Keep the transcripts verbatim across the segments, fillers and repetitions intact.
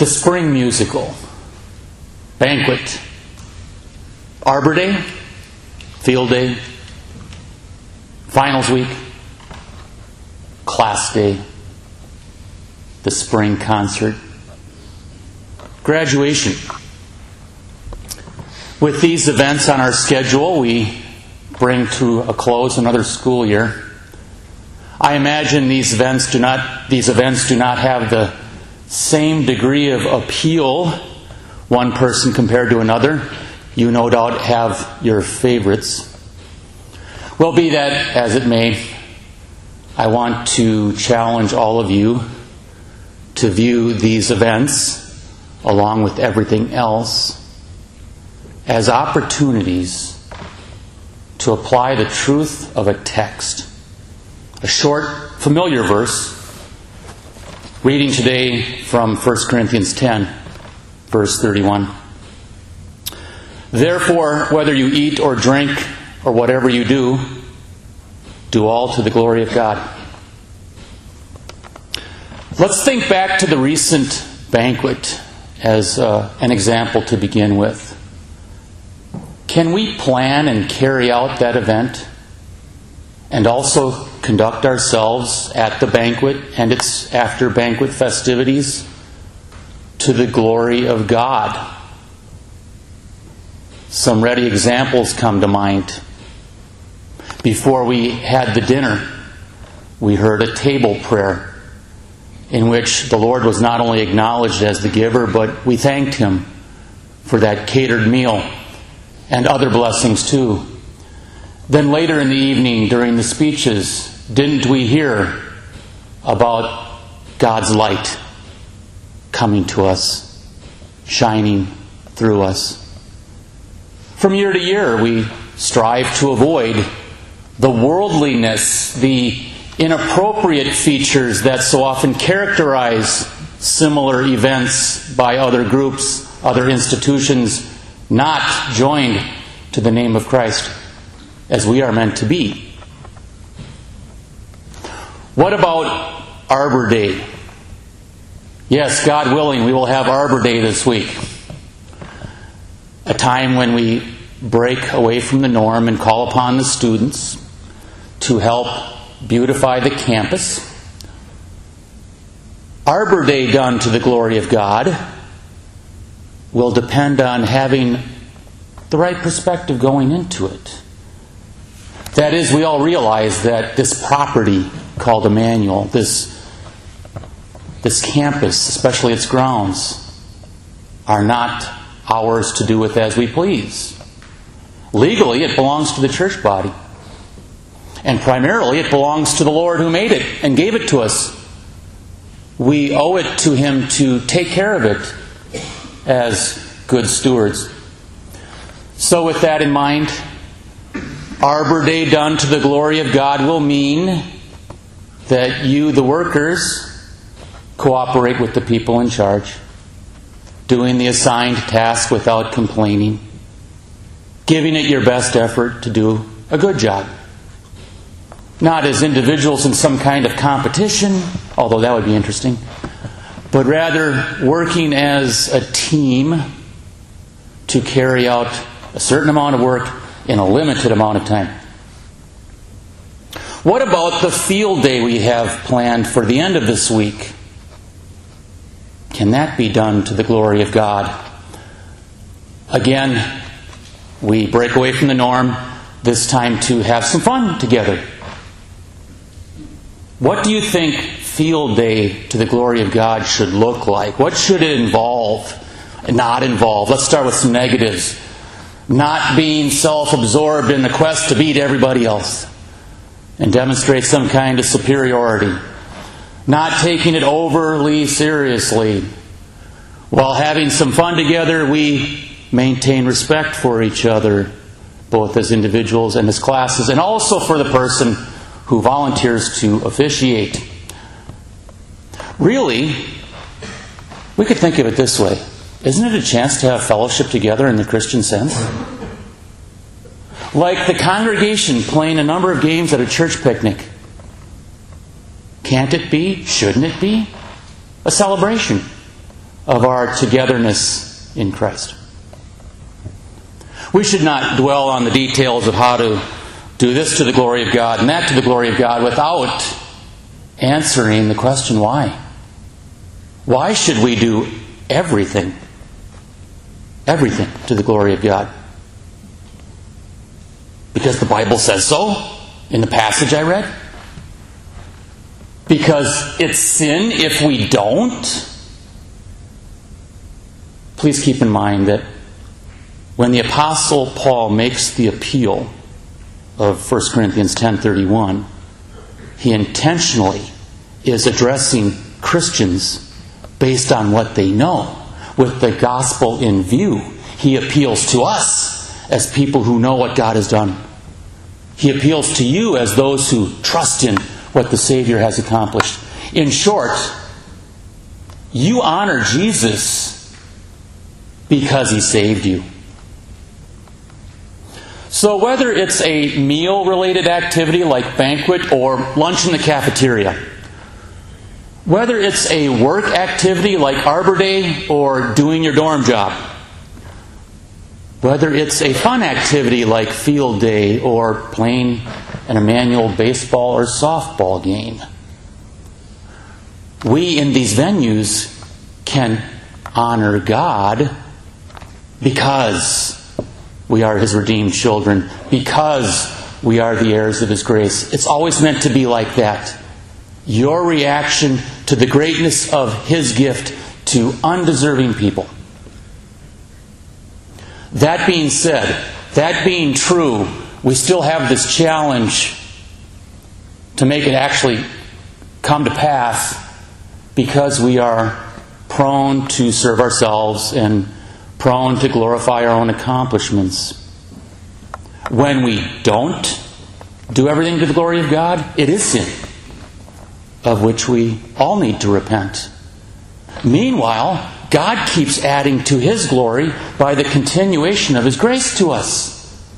the spring musical, banquet, Arbor Day, field day, finals week, class day, the spring concert, graduation. With these events on our schedule, we bring to a close another school year. I imagine these events do not these events do not have the same degree of appeal, one person compared to another. You no doubt have your favorites. Well, be that as it may, I want to challenge all of you to view these events, along with everything else, as opportunities to apply the truth of a text. A short, familiar verse, reading today from First Corinthians ten, verse thirty-one. Therefore, whether you eat or drink or whatever you do, do all to the glory of God. Let's think back to the recent banquet as uh, an example to begin with. Can we plan and carry out that event and also conduct ourselves at the banquet and its after-banquet festivities to the glory of God? Some ready examples come to mind. Before we had the dinner, we heard a table prayer in which the Lord was not only acknowledged as the giver, but we thanked Him for that catered meal and other blessings too. Then later in the evening, during the speeches, didn't we hear about God's light coming to us, shining through us? From year to year, we strive to avoid the worldliness, the inappropriate features that so often characterize similar events by other groups, other institutions, not joined to the name of Christ as we are meant to be. What about Arbor Day? Yes, God willing, we will have Arbor Day this week. A time when we break away from the norm and call upon the students to help beautify the campus. Arbor Day done to the glory of God will depend on having the right perspective going into it. That is, we all realize that this property called Emmanuel, this, this campus, especially its grounds, are not ours to do with as we please. Legally, it belongs to the church body. And primarily, it belongs to the Lord who made it and gave it to us. We owe it to Him to take care of it as good stewards. So with that in mind, Arbor Day done to the glory of God will mean that you, the workers, cooperate with the people in charge, doing the assigned task without complaining, giving it your best effort to do a good job. Not as individuals in some kind of competition, although that would be interesting, but rather working as a team to carry out a certain amount of work in a limited amount of time. What about the field day we have planned for the end of this week? Can that be done to the glory of God? Again, we break away from the norm, this time to have some fun together. What do you think field day to the glory of God should look like? What should it involve and not involve? Let's start with some negatives. Not being self-absorbed in the quest to beat everybody else and demonstrate some kind of superiority. Not taking it overly seriously. While having some fun together, we maintain respect for each other, both as individuals and as classes, and also for the person who volunteers to officiate. Really, we could think of it this way. Isn't it a chance to have fellowship together in the Christian sense? Like the congregation playing a number of games at a church picnic. Can't it be, shouldn't it be, a celebration of our togetherness in Christ. We should not dwell on the details of how to do this to the glory of God and that to the glory of God without answering the question, why? Why should we do everything, everything to the glory of God? Because the Bible says so in the passage I read? Because it's sin if we don't? Please keep in mind that when the Apostle Paul makes the appeal of First Corinthians ten thirty-one, he intentionally is addressing Christians based on what they know, with the gospel in view. He appeals to us as people who know what God has done. He appeals to you as those who trust in what the Savior has accomplished. In short, you honor Jesus because He saved you. So whether it's a meal-related activity like banquet or lunch in the cafeteria, whether it's a work activity like Arbor Day or doing your dorm job, whether it's a fun activity like field day or playing an Emmanuel baseball or softball game, we in these venues can honor God because we are His redeemed children, because we are the heirs of His grace. It's always meant to be like that. Your reaction to the greatness of His gift to undeserving people. That being said, that being true, we still have this challenge to make it actually come to pass because we are prone to serve ourselves and prone to glorify our own accomplishments. When we don't do everything to the glory of God, it is sin, of which we all need to repent. Meanwhile, God keeps adding to His glory by the continuation of His grace to us.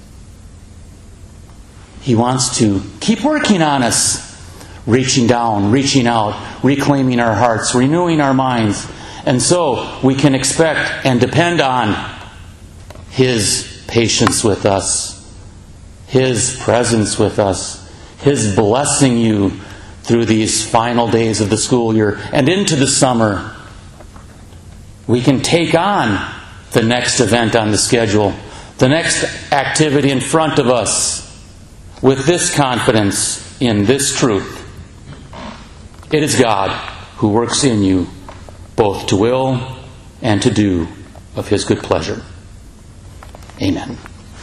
He wants to keep working on us, reaching down, reaching out, reclaiming our hearts, renewing our minds. And so we can expect and depend on His patience with us, His presence with us, His blessing you through these final days of the school year and into the summer. We can take on the next event on the schedule, the next activity in front of us, with this confidence in this truth. It is God who works in you both to will and to do of His good pleasure. Amen.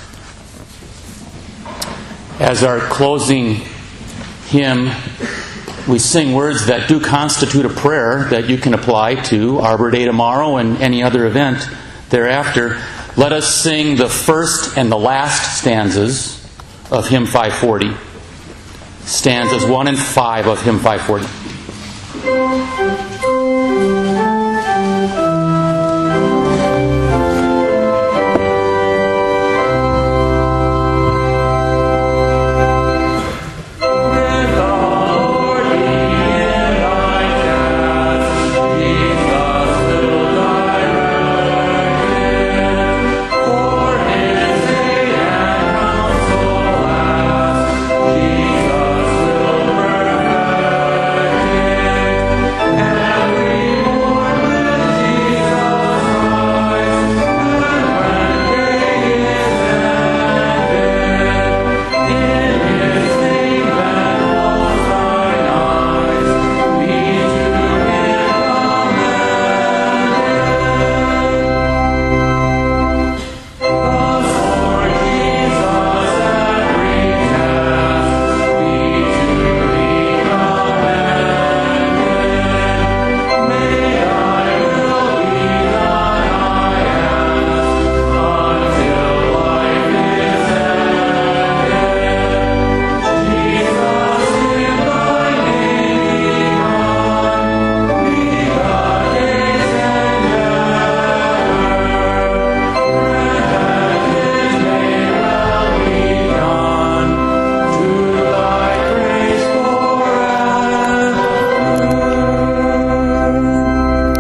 As our closing hymn, we sing words that do constitute a prayer that you can apply to Arbor Day tomorrow and any other event thereafter. Let us sing the first and the last stanzas of hymn five forty. Stanzas one and five of hymn five forty.